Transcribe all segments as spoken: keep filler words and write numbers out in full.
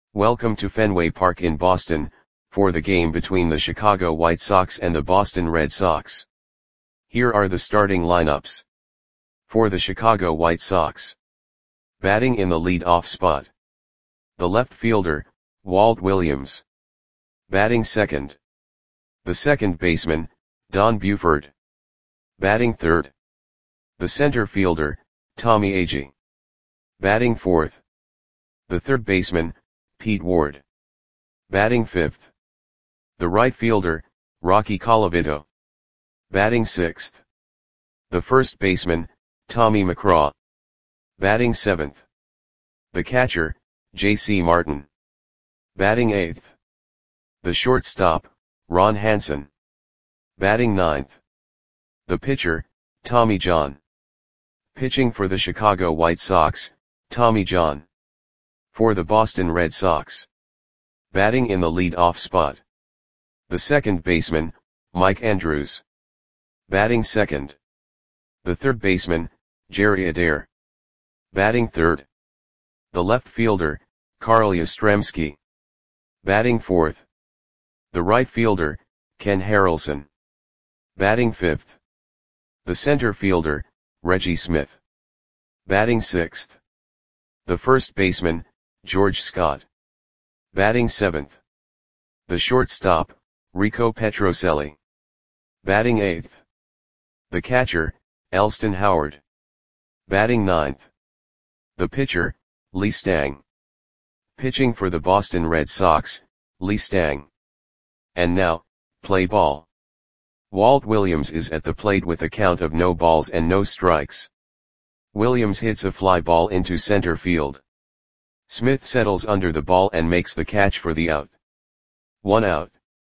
Welcome to Fenway Park in Boston, for the game between the Chicago White Sox and the Boston Red Sox. Here are the starting lineups. For the Chicago White Sox. Batting in the lead-off spot. The left fielder, Walt Williams. Batting second. The second baseman, Don Buford. Batting third. The center fielder, Tommy Agee. Batting fourth. The third baseman, Pete Ward. Batting fifth. The right fielder, Rocky Colavito. Batting sixth. The first baseman, Tommy McCraw. Batting seventh. The catcher, J C Martin. Batting eighth. The shortstop, Ron Hansen. Batting ninth. The pitcher, Tommy John. Pitching for the Chicago White Sox, Tommy John. For the Boston Red Sox. Batting in the lead-off spot. The second baseman, Mike Andrews. Batting second. The third baseman, Jerry Adair. Batting third. The left fielder, Carl Yastrzemski. Batting fourth. The right fielder, Ken Harrelson. Batting fifth. The center fielder, Reggie Smith. Batting sixth. The first baseman, George Scott. Batting seventh. The shortstop, Rico Petrocelli. Batting eighth. The catcher, Elston Howard. Batting ninth. The pitcher, Lee Stang. Pitching for the Boston Red Sox, Lee Stang. And now, play ball. Walt Williams is at the plate with a count of no balls and no strikes. Williams hits a fly ball into center field. Smith settles under the ball and makes the catch for the out. One out.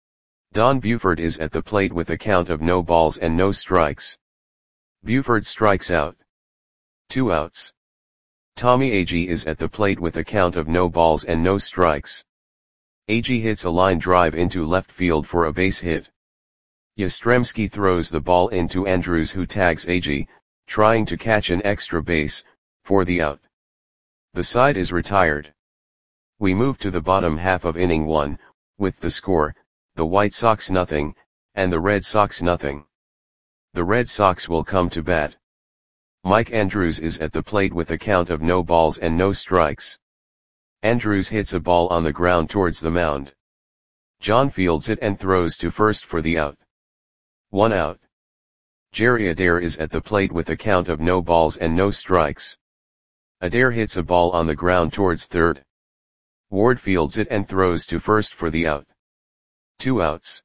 Don Buford is at the plate with a count of no balls and no strikes. Buford strikes out. Two outs. Tommy Agee is at the plate with a count of no balls and no strikes. Agee hits a line drive into left field for a base hit. Yastrzemski throws the ball into Andrews, who tags Agee, trying to catch an extra base, for the out. The side is retired. We move to the bottom half of inning one, with the score, the White Sox nothing, and the Red Sox nothing. The Red Sox will come to bat. Mike Andrews is at the plate with a count of no balls and no strikes. Andrews hits a ball on the ground towards the mound. John fields it and throws to first for the out. One out. Jerry Adair is at the plate with a count of no balls and no strikes. Adair hits a ball on the ground towards third. Ward fields it and throws to first for the out. Two outs.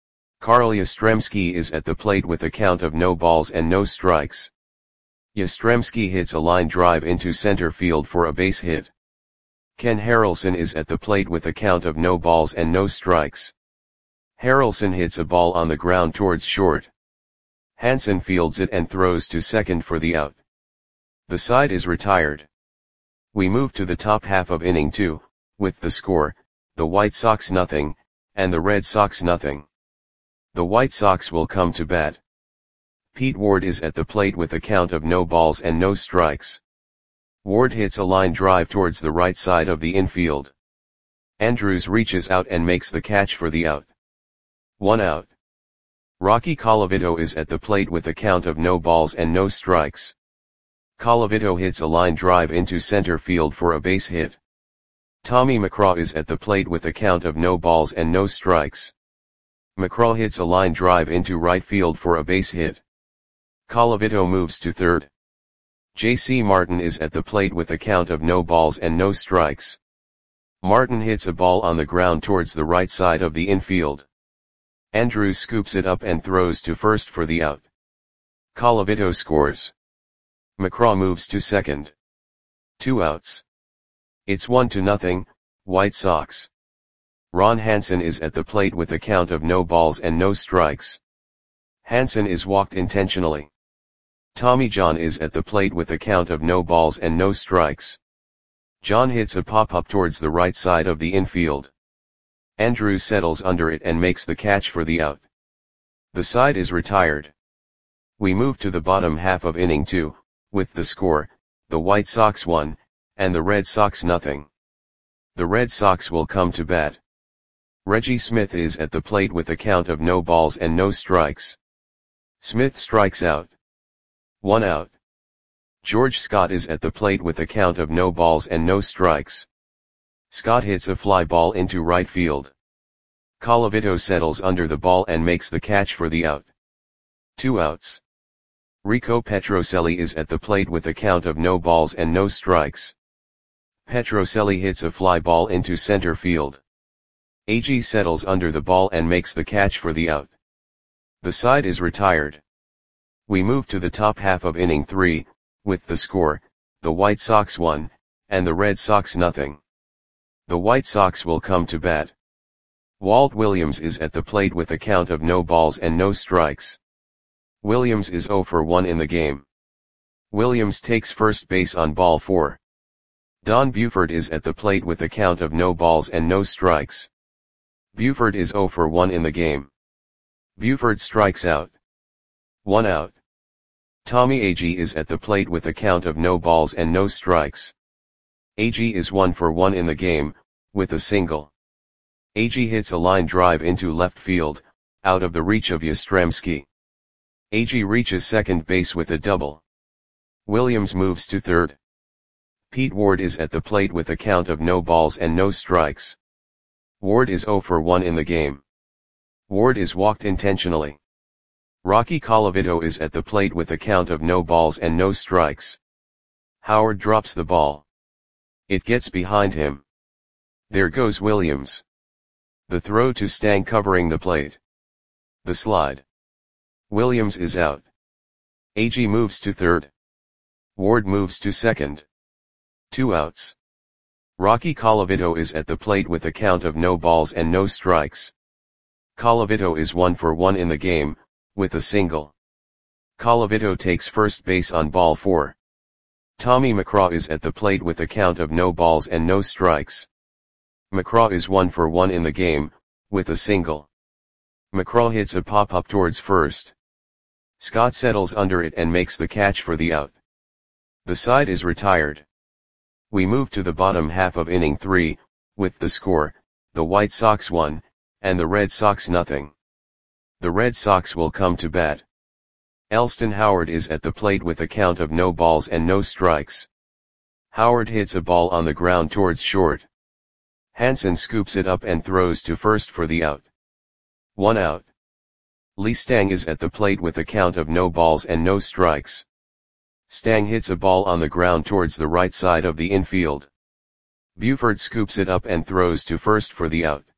Carl Yastrzemski is at the plate with a count of no balls and no strikes. Yastrzemski hits a line drive into center field for a base hit. Ken Harrelson is at the plate with a count of no balls and no strikes. Harrelson hits a ball on the ground towards short. Hansen fields it and throws to second for the out. The side is retired. We move to the top half of inning two, with the score, the White Sox nothing, and the Red Sox nothing. The White Sox will come to bat. Pete Ward is at the plate with a count of no balls and no strikes. Ward hits a line drive towards the right side of the infield. Andrews reaches out and makes the catch for the out. One out. Rocky Colavito is at the plate with a count of no balls and no strikes. Colavito hits a line drive into center field for a base hit. Tommy McCraw is at the plate with a count of no balls and no strikes. McCraw hits a line drive into right field for a base hit. Colavito moves to third. J C Martin is at the plate with a count of no balls and no strikes. Martin hits a ball on the ground towards the right side of the infield. Andrews scoops it up and throws to first for the out. Colavito scores. McCraw moves to second. Two outs. It's one to nothing, White Sox. Ron Hansen is at the plate with a count of no balls and no strikes. Hansen is walked intentionally. Tommy John is at the plate with a count of no balls and no strikes. John hits a pop-up towards the right side of the infield. Andrews settles under it and makes the catch for the out. The side is retired. We move to the bottom half of inning two, with the score, the White Sox one, and the Red Sox nothing. The Red Sox will come to bat. Reggie Smith is at the plate with a count of no balls and no strikes. Smith strikes out. One out. George Scott is at the plate with a count of no balls and no strikes. Scott hits a fly ball into right field. Colavito settles under the ball and makes the catch for the out. Two outs. Rico Petrocelli is at the plate with a count of no balls and no strikes. Petrocelli hits a fly ball into center field. A G settles under the ball and makes the catch for the out. The side is retired. We move to the top half of inning three, with the score, the White Sox one, and the Red Sox nothing. The White Sox will come to bat. Walt Williams is at the plate with a count of no balls and no strikes. Williams is zero for one in the game. Williams takes first base on ball four. Don Buford is at the plate with a count of no balls and no strikes. Buford is zero for one in the game. Buford strikes out. One out. Tommy Agee is at the plate with a count of no balls and no strikes. Agee is one for one in the game, with a single. Agee hits a line drive into left field, out of the reach of Yastrzemski. Agee reaches second base with a double. Williams moves to third. Pete Ward is at the plate with a count of no balls and no strikes. Ward is zero for one in the game. Ward is walked intentionally. Rocky Colavito is at the plate with a count of no balls and no strikes. Howard drops the ball. It gets behind him. There goes Williams. The throw to Stang covering the plate. The slide. Williams is out. Agee moves to third. Ward moves to second. Two outs. Rocky Colavito is at the plate with a count of no balls and no strikes. Colavito is one for one in the game, with a single. Colavito takes first base on ball four. Tommy McCraw is at the plate with a count of no balls and no strikes. McCraw is one for one in the game, with a single. McCraw hits a pop-up towards first. Scott settles under it and makes the catch for the out. The side is retired. We move to the bottom half of inning three, with the score, the White Sox one, and the Red Sox nothing. The Red Sox will come to bat. Elston Howard is at the plate with a count of no balls and no strikes. Howard hits a ball on the ground towards short. Hansen scoops it up and throws to first for the out. One out. Lee Stang is at the plate with a count of no balls and no strikes. Stang hits a ball on the ground towards the right side of the infield. Buford scoops it up and throws to first for the out.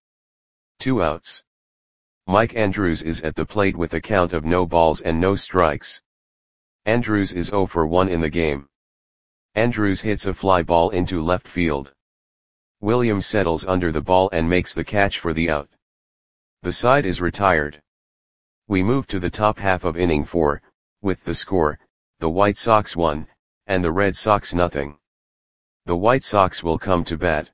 Two outs. Mike Andrews is at the plate with a count of no balls and no strikes. Andrews is zero for one in the game. Andrews hits a fly ball into left field. Williams settles under the ball and makes the catch for the out. The side is retired. We move to the top half of inning four, with the score, the White Sox one, and the Red Sox nothing. The White Sox will come to bat.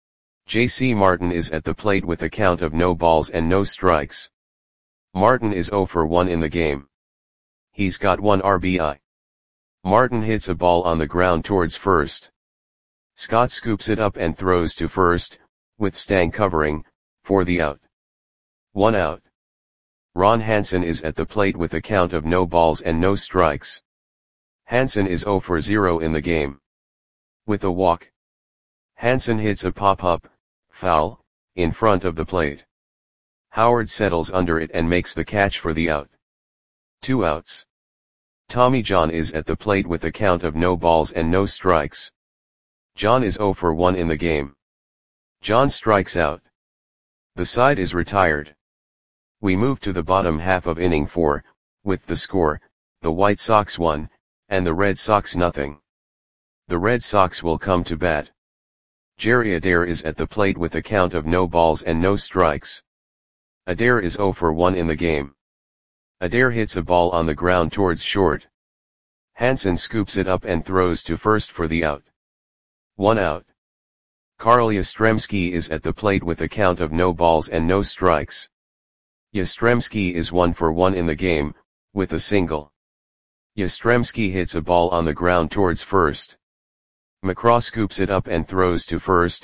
J C Martin is at the plate with a count of no balls and no strikes. Martin is zero for one in the game. He's got one R B I. Martin hits a ball on the ground towards first. Scott scoops it up and throws to first, with Stang covering, for the out. One out. Ron Hansen is at the plate with a count of no balls and no strikes. Hansen is zero for zero in the game. With a walk. Hansen hits a pop-up, foul, in front of the plate. Howard settles under it and makes the catch for the out. Two outs. Tommy John is at the plate with a count of no balls and no strikes. John is zero for one in the game. John strikes out. The side is retired. We move to the bottom half of inning four, with the score, the White Sox one, and the Red Sox nothing. The Red Sox will come to bat. Jerry Adair is at the plate with a count of no balls and no strikes. Adair is zero for one in the game. Adair hits a ball on the ground towards short. Hansen scoops it up and throws to first for the out. One out. Carl Yastrzemski is at the plate with a count of no balls and no strikes. Yastrzemski is one for one in the game, with a single. Yastrzemski hits a ball on the ground towards first. McCraw scoops it up and throws to first,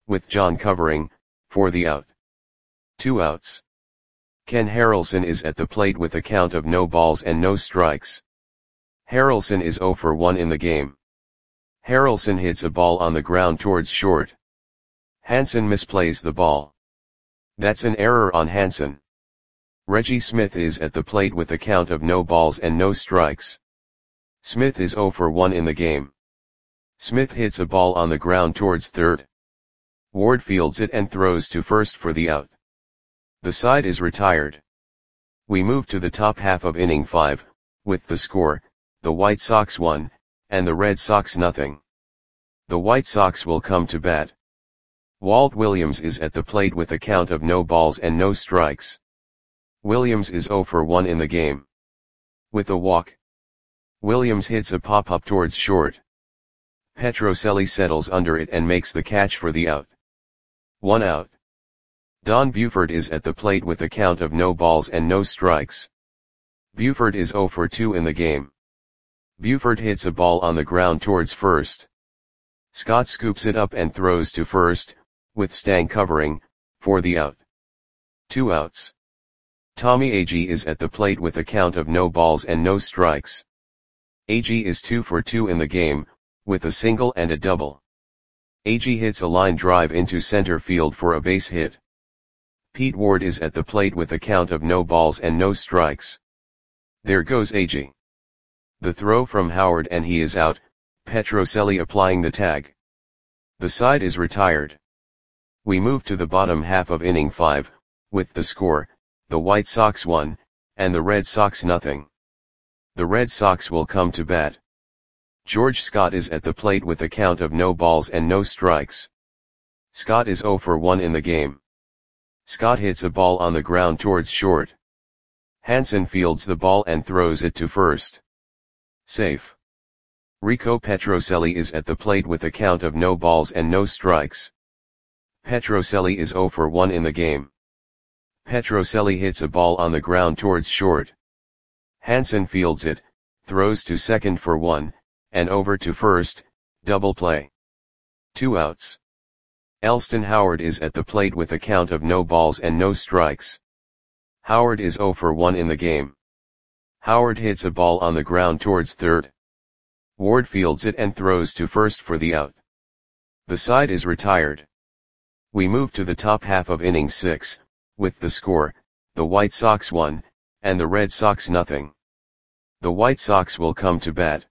with John covering, for the out. Two outs. Ken Harrelson is at the plate with a count of no balls and no strikes. Harrelson is oh for one in the game. Harrelson hits a ball on the ground towards short. Hanson misplays the ball. That's an error on Hanson. Reggie Smith is at the plate with a count of no balls and no strikes. Smith is oh for one in the game. Smith hits a ball on the ground towards third. Ward fields it and throws to first for the out. The side is retired. We move to the top half of inning five, with the score, the White Sox one, and the Red Sox nothing. The White Sox will come to bat. Walt Williams is at the plate with a count of no balls and no strikes. Williams is oh for one in the game. With a walk, Williams hits a pop-up towards short. Petrocelli settles under it and makes the catch for the out. One out. Don Buford is at the plate with a count of no balls and no strikes. Buford is oh for two in the game. Buford hits a ball on the ground towards first. Scott scoops it up and throws to first, with Stang covering, for the out. Two outs. Tommy Agee is at the plate with a count of no balls and no strikes. Agee is two for two in the game, with a single and a double. Agee hits a line drive into center field for a base hit. Pete Ward is at the plate with a count of no balls and no strikes. There goes Agee. The throw from Howard and he is out, Petrocelli applying the tag. The side is retired. We move to the bottom half of inning five, with the score, the White Sox one, and the Red Sox nothing. The Red Sox will come to bat. George Scott is at the plate with a count of no balls and no strikes. Scott is oh for one in the game. Scott hits a ball on the ground towards short. Hanson fields the ball and throws it to first. Safe. Rico Petrocelli is at the plate with a count of no balls and no strikes. Petrocelli is oh for one in the game. Petrocelli hits a ball on the ground towards short. Hanson fields it, throws to second for one, and over to first, double play. Two outs. Elston Howard is at the plate with a count of no balls and no strikes. Howard is oh for one in the game. Howard hits a ball on the ground towards third. Ward fields it and throws to first for the out. The side is retired. We move to the top half of inning six, with the score, the White Sox one, and the Red Sox nothing. The White Sox will come to bat.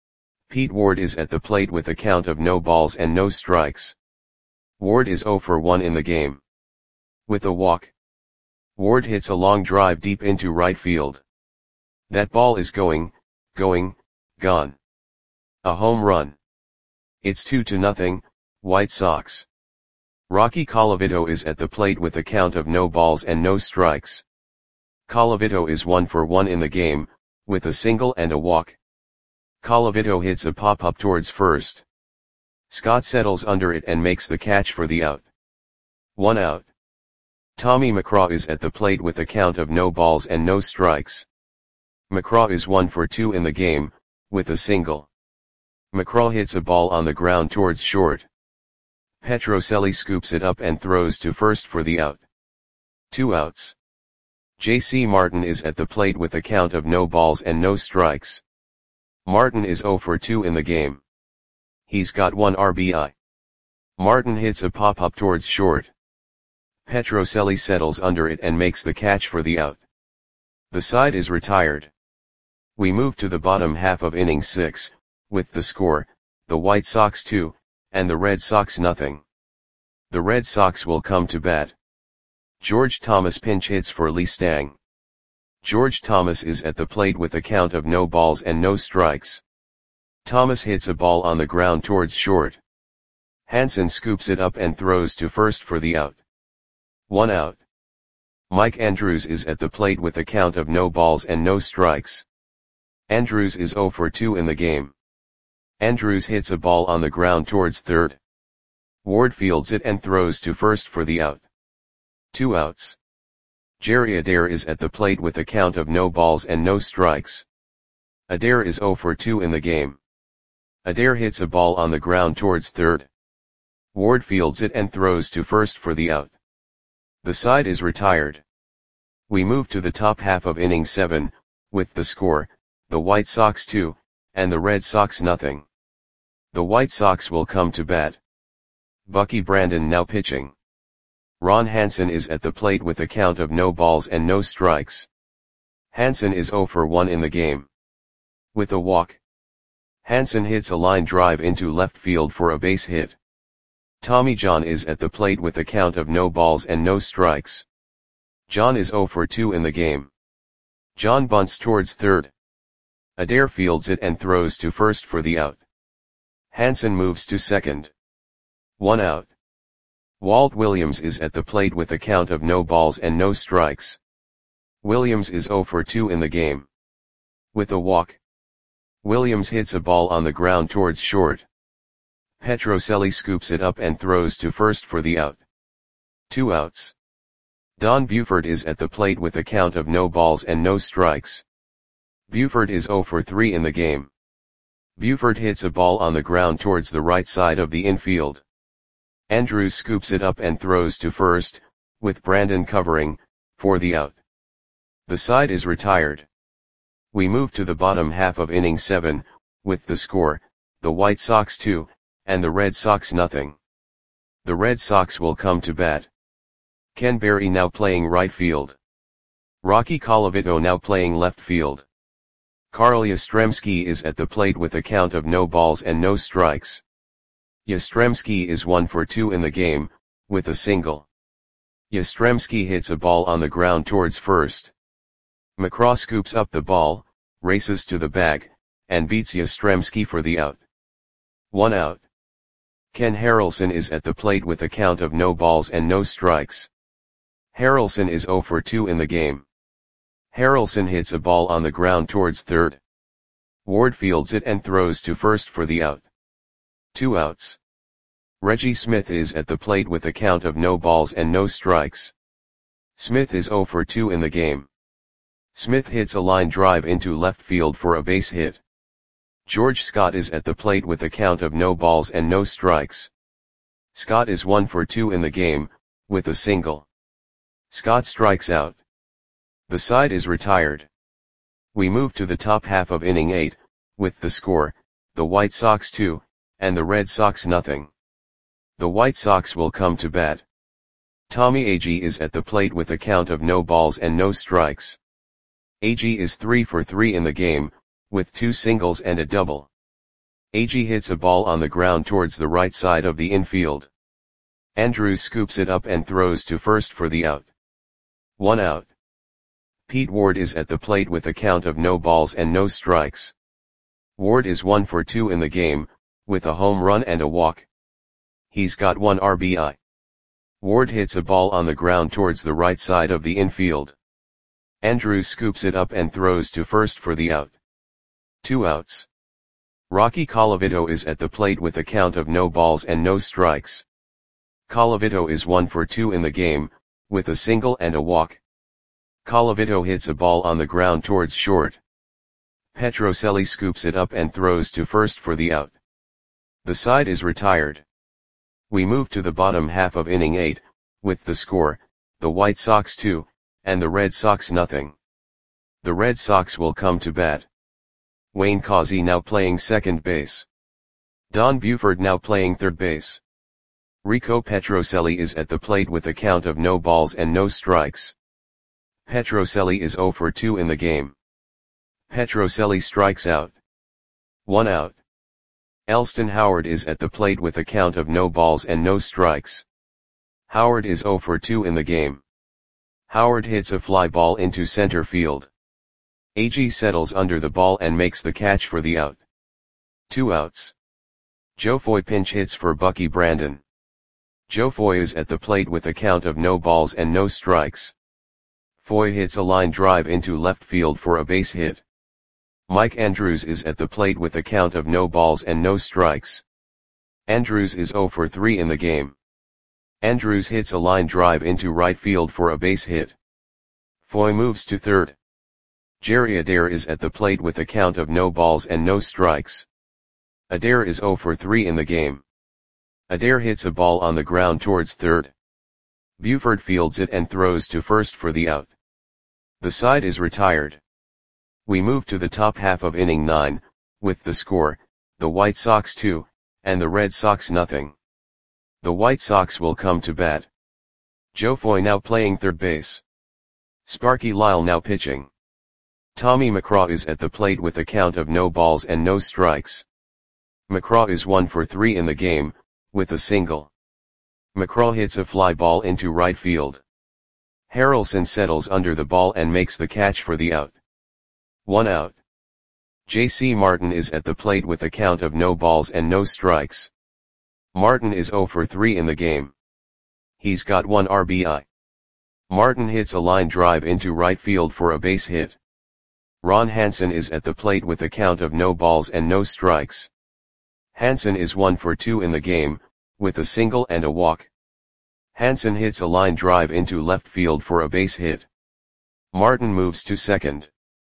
Pete Ward is at the plate with a count of no balls and no strikes. Ward is oh for one in the game. With a walk, Ward hits a long drive deep into right field. That ball is going, going, gone. A home run. It's two to nothing, White Sox. Rocky Colavito is at the plate with a count of no balls and no strikes. Colavito is one for one in the game, with a single and a walk. Colavito hits a pop-up towards first. Scott settles under it and makes the catch for the out. One out. Tommy McCraw is at the plate with a count of no balls and no strikes. McCraw is one for two in the game, with a single. McCraw hits a ball on the ground towards short. Petrocelli scoops it up and throws to first for the out. Two outs. J C Martin is at the plate with a count of no balls and no strikes. Martin is oh for two in the game. He's got one R B I. Martin hits a pop-up towards short. Petrocelli settles under it and makes the catch for the out. The side is retired. We move to the bottom half of inning six, with the score, the White Sox two, and the Red Sox nothing. The Red Sox will come to bat. George Thomas pinch hits for Lee Stang. George Thomas is at the plate with a count of no balls and no strikes. Thomas hits a ball on the ground towards short. Hanson scoops it up and throws to first for the out. One out. Mike Andrews is at the plate with a count of no balls and no strikes. Andrews is oh for two in the game. Andrews hits a ball on the ground towards third. Ward fields it and throws to first for the out. Two outs. Jerry Adair is at the plate with a count of no balls and no strikes. Adair is oh for two in the game. Adair hits a ball on the ground towards third. Ward fields it and throws to first for the out. The side is retired. We move to the top half of inning seven, with the score, the White Sox two, and the Red Sox nothing. The White Sox will come to bat. Bucky Brandon now pitching. Ron Hansen is at the plate with a count of no balls and no strikes. Hansen is oh for one in the game. With a walk. Hansen hits a line drive into left field for a base hit. Tommy John is at the plate with a count of no balls and no strikes. John is oh for two in the game. John bunts towards third. Adair fields it and throws to first for the out. Hansen moves to second. One out. Walt Williams is at the plate with a count of no balls and no strikes. Williams is oh for two in the game. With a walk. Williams hits a ball on the ground towards short. Petrocelli scoops it up and throws to first for the out. Two outs. Don Buford is at the plate with a count of no balls and no strikes. Buford is oh for three in the game. Buford hits a ball on the ground towards the right side of the infield. Andrews scoops it up and throws to first, with Brandon covering, for the out. The side is retired. We move to the bottom half of inning seven, with the score, the White Sox two, and the Red Sox nothing. The Red Sox will come to bat. Ken Berry now playing right field. Rocky Colavito now playing left field. Carl Yastrzemski is at the plate with a count of no balls and no strikes. Yastrzemski is one for two in the game, with a single. Yastrzemski hits a ball on the ground towards first. McCraw scoops up the ball, races to the bag, and beats Yastrzemski for the out. One out. Ken Harrelson is at the plate with a count of no balls and no strikes. Harrelson is oh for two in the game. Harrelson hits a ball on the ground towards third. Ward fields it and throws to first for the out. Two outs. Reggie Smith is at the plate with a count of no balls and no strikes. Smith is oh for two in the game. Smith hits a line drive into left field for a base hit. George Scott is at the plate with a count of no balls and no strikes. Scott is one for two in the game, with a single. Scott strikes out. The side is retired. We move to the top half of inning eight, with the score, the White Sox two, and the Red Sox nothing. The White Sox will come to bat. Tommy Agee is at the plate with a count of no balls and no strikes. Agee is three for three in the game, with two singles and a double. Agee hits a ball on the ground towards the right side of the infield. Andrews scoops it up and throws to first for the out. One out. Pete Ward is at the plate with a count of no balls and no strikes. Ward is one for two in the game, with a home run and a walk. He's got one R B I. Ward hits a ball on the ground towards the right side of the infield. Andrews scoops it up and throws to first for the out. Two outs. Rocky Colavito is at the plate with a count of no balls and no strikes. Colavito is one for two in the game, with a single and a walk. Colavito hits a ball on the ground towards short. Petrocelli scoops it up and throws to first for the out. The side is retired. We move to the bottom half of inning eight, with the score, the White Sox two, and the Red Sox nothing. The Red Sox will come to bat. Wayne Causey now playing second base. Don Buford now playing third base. Rico Petrocelli is at the plate with a count of no balls and no strikes. Petrocelli is oh for two in the game. Petrocelli strikes out. One out. Elston Howard is at the plate with a count of no balls and no strikes. Howard is oh for two in the game. Howard hits a fly ball into center field. Agee settles under the ball and makes the catch for the out. Two outs. Joe Foy pinch hits for Bucky Brandon. Joe Foy is at the plate with a count of no balls and no strikes. Foy hits a line drive into left field for a base hit. Mike Andrews is at the plate with a count of no balls and no strikes. Andrews is oh for three in the game. Andrews hits a line drive into right field for a base hit. Foy moves to third. Jerry Adair is at the plate with a count of no balls and no strikes. Adair is oh for three in the game. Adair hits a ball on the ground towards third. Buford fields it and throws to first for the out. The side is retired. We move to the top half of inning nine, with the score, the White Sox two, and the Red Sox nothing. The White Sox will come to bat. Joe Foy now playing third base. Sparky Lyle now pitching. Tommy McCraw is at the plate with a count of no balls and no strikes. McCraw is one for three in the game, with a single. McCraw hits a fly ball into right field. Harrelson settles under the ball and makes the catch for the out. One out. J C Martin is at the plate with a count of no balls and no strikes. Martin is zero for three in the game. He's got one R B I. Martin hits a line drive into right field for a base hit. Ron Hansen is at the plate with a count of no balls and no strikes. Hansen is one for two in the game, with a single and a walk. Hansen hits a line drive into left field for a base hit. Martin moves to second.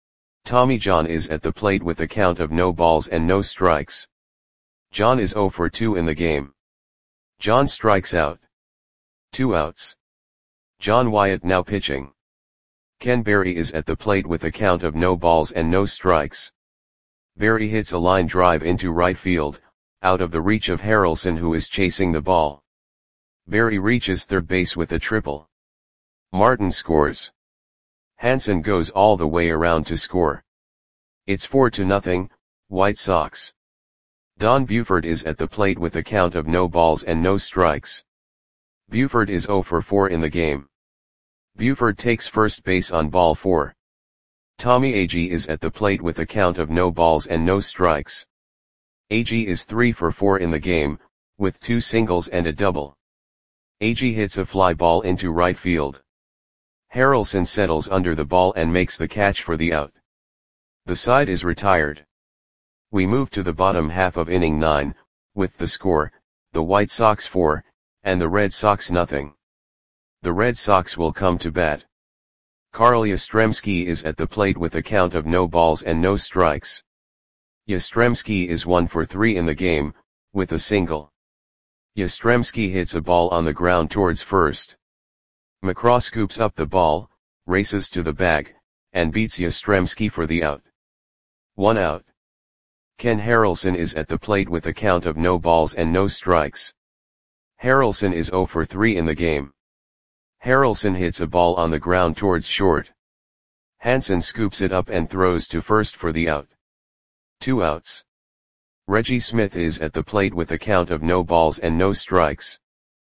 Tommy John is at the plate with a count of no balls and no strikes. John is zero for two in the game. John strikes out. Two outs. John Wyatt now pitching. Ken Berry is at the plate with a count of no balls and no strikes. Berry hits a line drive into right field, out of the reach of Harrelson, who is chasing the ball. Berry reaches third base with a triple. Martin scores. Hansen goes all the way around to score. It's four to nothing, White Sox. Don Buford is at the plate with a count of no balls and no strikes. Buford is zero for four in the game. Buford takes first base on ball four. Tommy Agee is at the plate with a count of no balls and no strikes. Agee is three for four in the game, with two singles and a double. Agee hits a fly ball into right field. Harrelson settles under the ball and makes the catch for the out. The side is retired. We move to the bottom half of inning nine, with the score, the White Sox four, and the Red Sox nothing. The Red Sox will come to bat. Carl Yastrzemski is at the plate with a count of no balls and no strikes. Yastrzemski is one for three in the game, with a single. Yastrzemski hits a ball on the ground towards first. McCraw scoops up the ball, races to the bag, and beats Yastrzemski for the out. One out. Ken Harrelson is at the plate with a count of no balls and no strikes. Harrelson is zero for three in the game. Harrelson hits a ball on the ground towards short. Hansen scoops it up and throws to first for the out. Two outs. Reggie Smith is at the plate with a count of no balls and no strikes.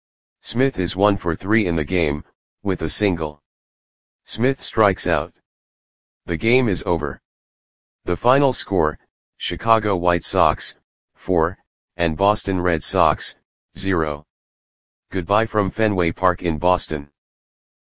Smith is one for three in the game, with a single. Smith strikes out. The game is over. The final score, Chicago White Sox, four, and Boston Red Sox, zero. Goodbye from Fenway Park in Boston.